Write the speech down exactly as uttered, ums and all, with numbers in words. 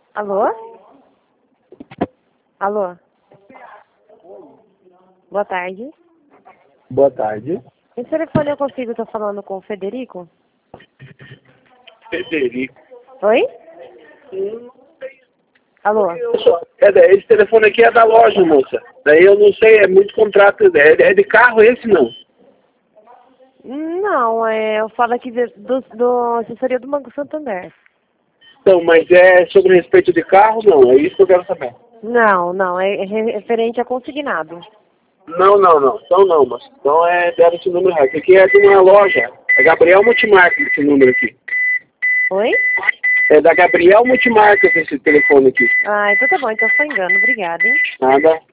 Alô? Alô? Boa tarde. Boa tarde. Esse telefone eu consigo, estar falando com o Federico? Federico. Oi? Alô? É, da- esse telefone aqui é da loja, moça. Daí eu não sei, é muito contrato. É, é de carro esse, não? Não, é, eu falo aqui de- do, do assessoria do Banco Santander. Então, mas é sobre respeito de carro, não. É isso que eu quero saber. Não, não, é re- referente a consignado. Não, não, não. Então não, mas então é deve esse número errado. Esse aqui é de uma loja. É Gabriel Multimarcas esse número aqui. Oi? É da Gabriel Multimarcas esse telefone aqui. Ah, então tá bom, então foi engano. Obrigada, hein? Nada.